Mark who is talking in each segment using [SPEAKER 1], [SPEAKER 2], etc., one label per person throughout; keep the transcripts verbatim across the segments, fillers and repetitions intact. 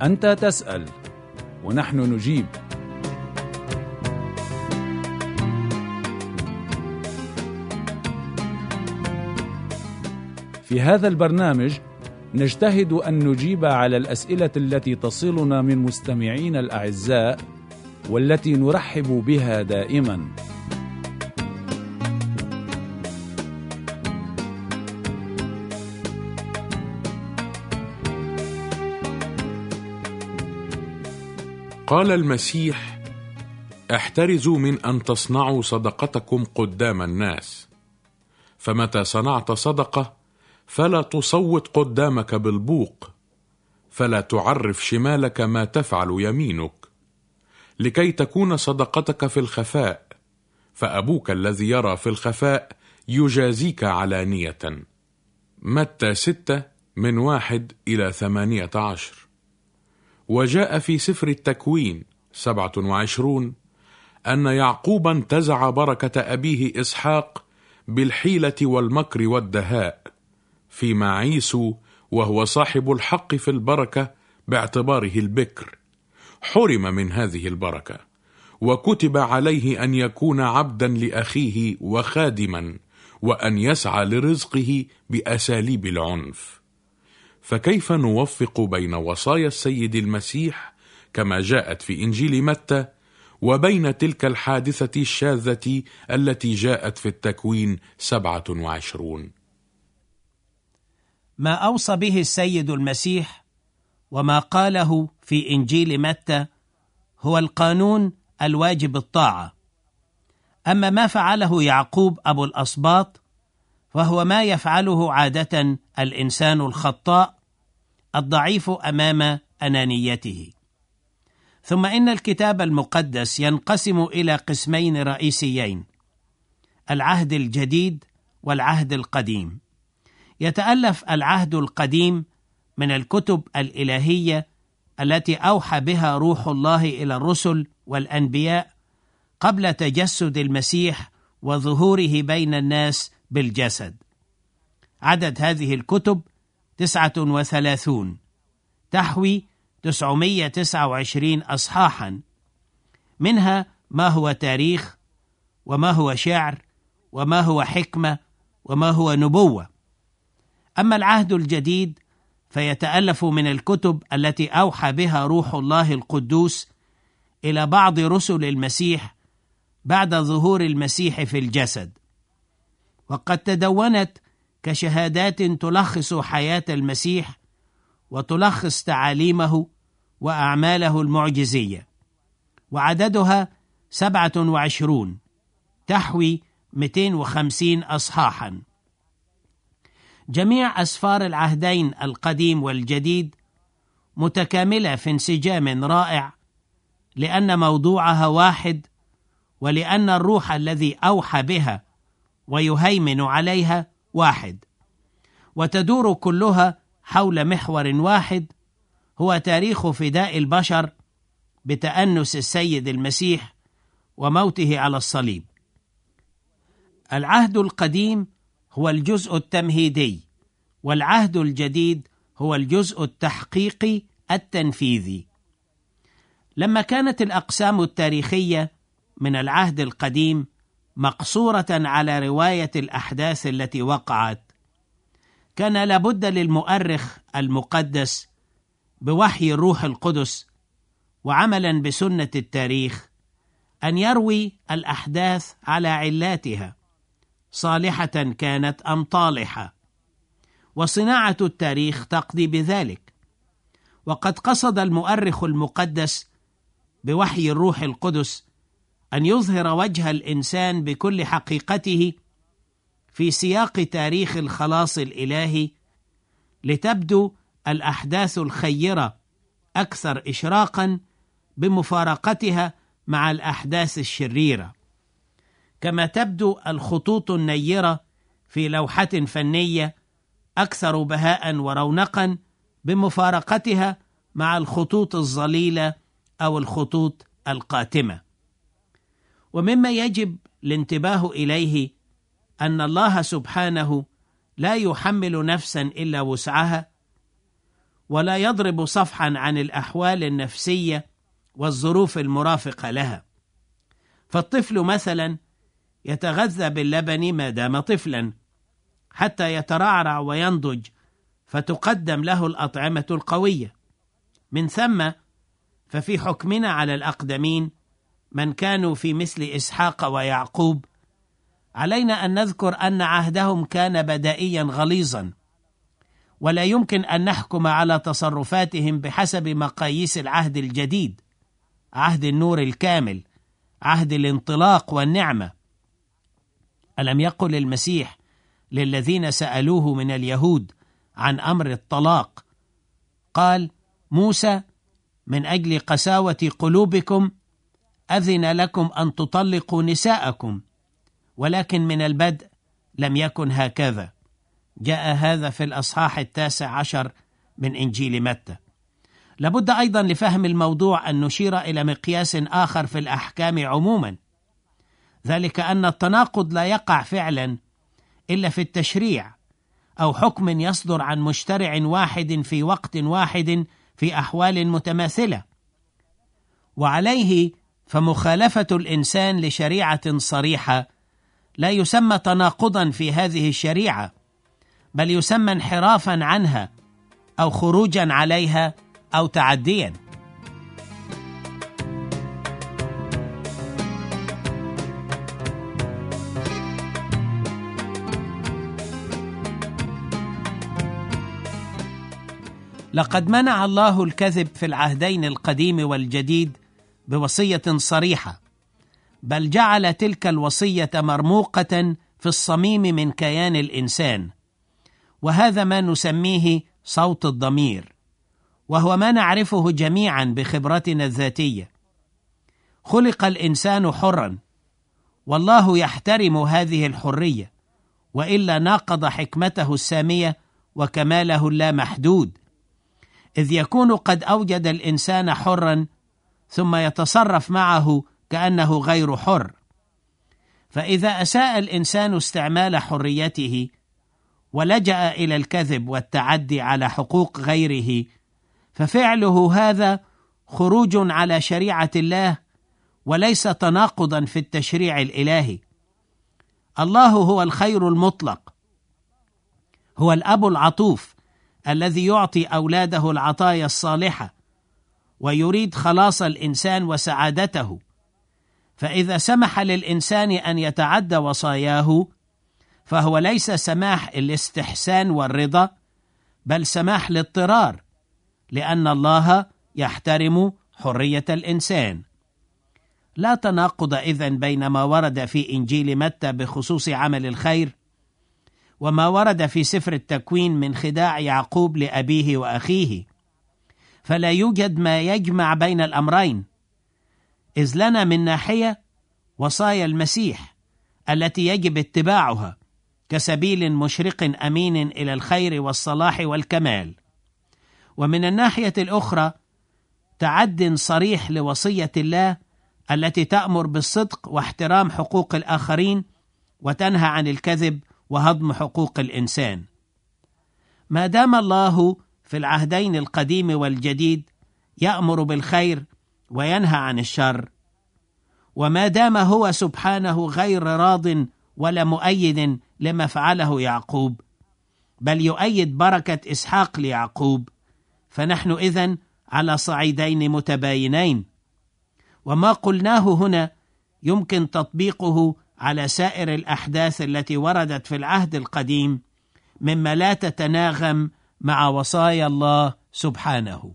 [SPEAKER 1] أنت تسأل ونحن نجيب. في هذا البرنامج نجتهد أن نجيب على الأسئلة التي تصلنا من مستمعين الأعزاء والتي نرحب بها دائما.
[SPEAKER 2] قال المسيح: احترزوا من أن تصنعوا صدقتكم قدام الناس، فمتى صنعت صدقة فلا تصوت قدامك بالبوق، فلا تعرف شمالك ما تفعل يمينك، لكي تكون صدقتك في الخفاء، فأبوك الذي يرى في الخفاء يجازيك علانية. متى ستة من واحد إلى ثمانية عشر. وجاء في سفر التكوين سبعة وعشرون أن يعقوب انتزع بركة أبيه إسحاق بالحيلة والمكر والدهاء، فيما عيسو وهو صاحب الحق في البركة باعتباره البكر حرم من هذه البركة، وكتب عليه أن يكون عبدا لأخيه وخادما، وأن يسعى لرزقه بأساليب العنف. فكيف نوفق بين وصايا السيد المسيح كما جاءت في إنجيل متى وبين تلك الحادثة الشاذة التي جاءت في التكوين سبعة وعشرون؟
[SPEAKER 3] ما أوصى به السيد المسيح وما قاله في إنجيل متى هو القانون الواجب الطاعة. أما ما فعله يعقوب أبو الأسباط فهو ما يفعله عادة الإنسان الخطاء الضعيف أمام أنانيته. ثم إن الكتاب المقدس ينقسم إلى قسمين رئيسيين: العهد الجديد والعهد القديم. يتألف العهد القديم من الكتب الإلهية التي أوحى بها روح الله إلى الرسل والأنبياء قبل تجسد المسيح وظهوره بين الناس بالجسد. عدد هذه الكتب تسعة وثلاثون، تحوي تسعمائة وتسعة وعشرين أصحاحا، منها ما هو تاريخ، وما هو شعر، وما هو حكمة، وما هو نبوة. أما العهد الجديد فيتألف من الكتب التي أوحى بها روح الله القدوس إلى بعض رسل المسيح بعد ظهور المسيح في الجسد، وقد تدونت كشهادات تلخص حياة المسيح وتلخص تعاليمه وأعماله المعجزية، وعددها سبعة وعشرون، تحوي مئتين وخمسين أصحاحا. جميع أسفار العهدين القديم والجديد متكاملة في انسجام رائع، لأن موضوعها واحد، ولأن الروح الذي أوحى بها ويهيمن عليها واحد، وتدور كلها حول محور واحد هو تاريخ فداء البشر بتأنس السيد المسيح وموته على الصليب. العهد القديم هو الجزء التمهيدي، والعهد الجديد هو الجزء التحقيقي التنفيذي. لما كانت الأقسام التاريخية من العهد القديم مقصورة على رواية الأحداث التي وقعت، كان لابد للمؤرخ المقدس بوحي الروح القدس وعملا بسنة التاريخ أن يروي الأحداث على علاتها، صالحة كانت أم طالحة، وصناعة التاريخ تقضي بذلك. وقد قصد المؤرخ المقدس بوحي الروح القدس أن يظهر وجه الإنسان بكل حقيقته في سياق تاريخ الخلاص الإلهي، لتبدو الأحداث الخيرة أكثر إشراقا بمفارقتها مع الأحداث الشريرة، كما تبدو الخطوط النيرة في لوحة فنية أكثر بهاء ورونقا بمفارقتها مع الخطوط الظليلة أو الخطوط القاتمة. ومما يجب الانتباه إليه أن الله سبحانه لا يحمل نفسا إلا وسعها، ولا يضرب صفحا عن الأحوال النفسية والظروف المرافقة لها. فالطفل مثلا يتغذى باللبن ما دام طفلا حتى يترعرع وينضج، فتقدم له الأطعمة القوية. من ثم ففي حكمنا على الأقدمين من كانوا في مثل إسحاق ويعقوب علينا أن نذكر أن عهدهم كان بدائيا غليظا، ولا يمكن أن نحكم على تصرفاتهم بحسب مقاييس العهد الجديد، عهد النور الكامل، عهد الانطلاق والنعمة. ألم يقل المسيح للذين سألوه من اليهود عن أمر الطلاق، قال: موسى من أجل قساوة قلوبكم أذن لكم أن تطلقوا نساءكم، ولكن من البدء لم يكن هكذا. جاء هذا في الأصحاح التاسع عشر من إنجيل متى. لابد أيضا لفهم الموضوع أن نشير إلى مقياس آخر في الأحكام عموما، ذلك أن التناقض لا يقع فعلا إلا في التشريع أو حكم يصدر عن مشترع واحد في وقت واحد في أحوال متماثلة. وعليه فمخالفة الإنسان لشريعة صريحة لا يسمى تناقضا في هذه الشريعة، بل يسمى انحرافا عنها أو خروجا عليها أو تعديا. لقد منع الله الكذب في العهدين القديم والجديد بوصية صريحة، بل جعل تلك الوصية مرموقة في الصميم من كيان الإنسان، وهذا ما نسميه صوت الضمير، وهو ما نعرفه جميعا بخبرتنا الذاتية. خلق الإنسان حرا، والله يحترم هذه الحرية، وإلا ناقض حكمته السامية وكماله اللامحدود، إذ يكون قد أوجد الإنسان حرا ثم يتصرف معه كأنه غير حر. فإذا أساء الإنسان استعمال حريته ولجأ إلى الكذب والتعدي على حقوق غيره، ففعله هذا خروج على شريعة الله وليس تناقضا في التشريع الإلهي. الله هو الخير المطلق، هو الأب العطوف الذي يعطي أولاده العطايا الصالحة ويريد خلاص الإنسان وسعادته. فإذا سمح للإنسان أن يتعدى وصاياه فهو ليس سماح الاستحسان والرضا، بل سماح الاضطرار، لأن الله يحترم حرية الإنسان. لا تناقض إذن بين ما ورد في إنجيل متى بخصوص عمل الخير وما ورد في سفر التكوين من خداع يعقوب لأبيه وأخيه، فلا يوجد ما يجمع بين الأمرين، إذ لنا من ناحية وصايا المسيح التي يجب اتباعها كسبيل مشرق أمين إلى الخير والصلاح والكمال، ومن الناحية الأخرى تعد صريح لوصية الله التي تأمر بالصدق واحترام حقوق الآخرين وتنهى عن الكذب وهضم حقوق الإنسان. ما دام الله في العهدين القديم والجديد يأمر بالخير وينهى عن الشر، وما دام هو سبحانه غير راض ولا مؤيد لما فعله يعقوب، بل يؤيد بركة إسحاق ليعقوب، فنحن إذن على صعيدين متباينين. وما قلناه هنا يمكن تطبيقه على سائر الأحداث التي وردت في العهد القديم مما لا تتناغم مع وصايا الله سبحانه.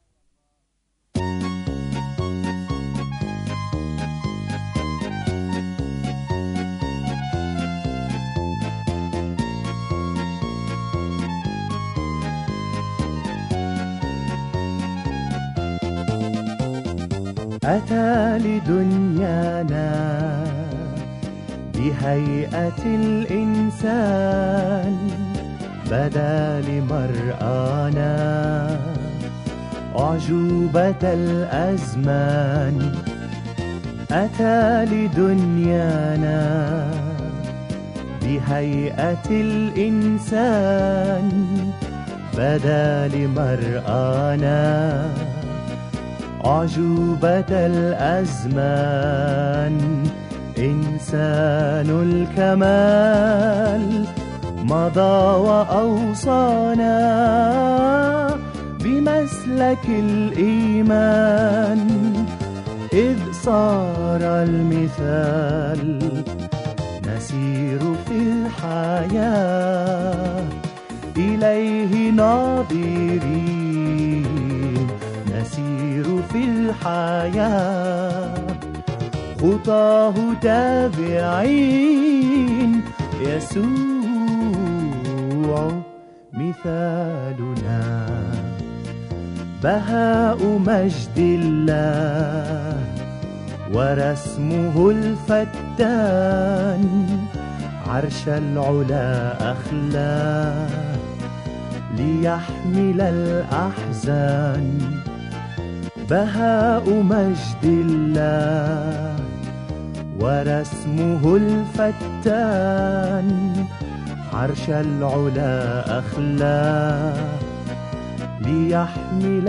[SPEAKER 4] أتى لدنيانا بهيئة الإنسان، بدا لمرآنا أعجوبة الأزمان. أتى لدنيانا بهيئة الإنسان، بدال مرآنا. أعجوبة الأزمان إنسان الكمال مضى وأوصانا بمسلك الإيمان، إذ صار المثال نسير في الحياة إليه ناظرين، نسير في الحياة خطاه تابعين، يسوع مثالنا. بهاء مجد الله ورسمه الفتان، عرش العلا أخلى ليحمل الأحزان. بهاء مجد الله ورسمه الفتان، عرش العلا أخلى ليحمل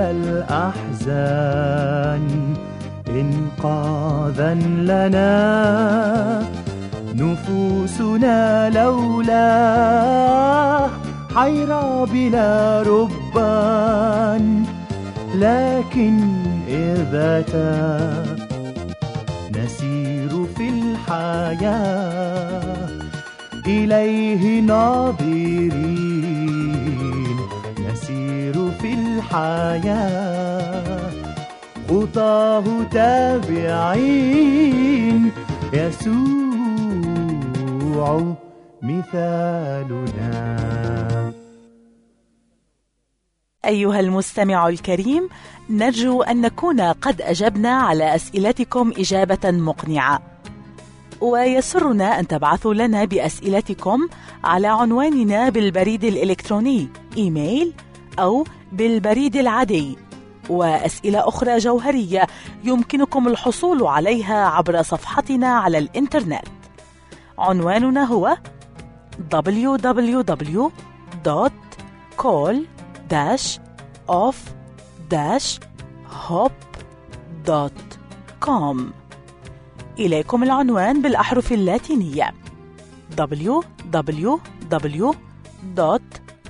[SPEAKER 4] الأحزان. إنقاذا لنا نفوسنا لولا حيرى بلا ربان، لكن إذا تاب نسير في الحياة إليه ناظرين، نسير في الحياة خطاه تابعين، يسوع مثالنا.
[SPEAKER 5] أيها المستمع الكريم، نرجو أن نكون قد أجبنا على أسئلتكم إجابة مقنعة، ويسرنا أن تبعثوا لنا بأسئلتكم على عنواننا بالبريد الإلكتروني إيميل أو بالبريد العادي. وأسئلة أخرى جوهرية يمكنكم الحصول عليها عبر صفحتنا على الإنترنت. عنواننا هو دبليو دبليو دبليو دوت كول اوف هوب دوت كوم. إليكم العنوان بالأحرف اللاتينية دبليو دبليو دبليو دوت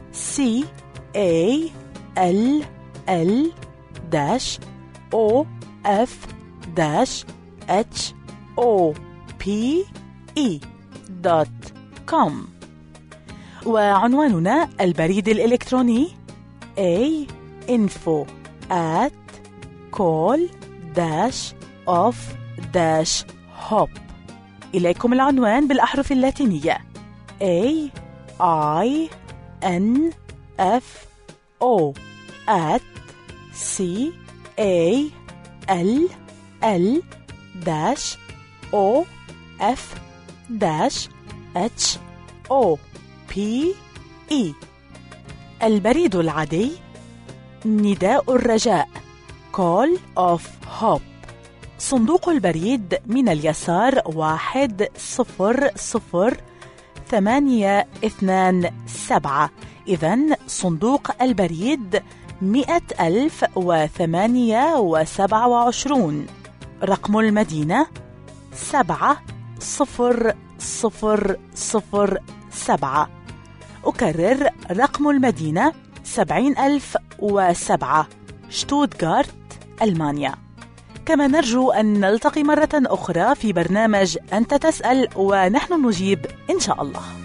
[SPEAKER 5] كول دوت كوم. وعنواننا البريد الإلكتروني a info at call of hop. إليكم العنوان بالأحرف اللاتينية a i n f o at c a l l dash o f dash h o p e. البريد العادي نداء الرجاء Call of Hope. صندوق البريد من اليسار واحد صفر صفر ثمانية اثنان سبعة. إذن صندوق البريد مئة ألف وثمانية وسبعة وعشرون. رقم المدينة سبعة صفر صفر صفر سبعة. أكرر رقم المدينة سبعين ألف وسبعة، شتوتغارت، ألمانيا. كما نرجو أن نلتقي مرة أخرى في برنامج أنت تسأل ونحن نجيب إن شاء الله.